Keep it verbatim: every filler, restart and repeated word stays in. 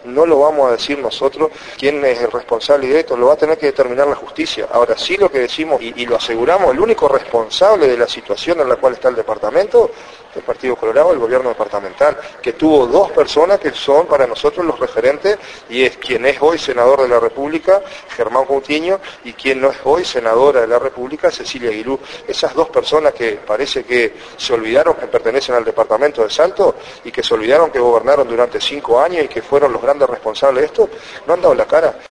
no lo vamos a decir nosotros quién es el responsable de esto, lo va a tener que determinar la justicia. Ahora sí lo que decimos y, y lo aseguramos, el único responsable de la situación en la cual está el departamento, el Partido Colorado, el gobierno departamental, que tuvo dos personas que son para nosotros los referentes, y es quien es hoy senador de la República, Germán Coutinho, y quien no es hoy senadora de la República, Cecilia Aguilú. Esas dos personas que parece que se olvidaron que pertenecen al departamento de Salto y que se olvidaron que gobernaron durante cinco años y que fueron los grandes responsables de esto, no han dado la cara.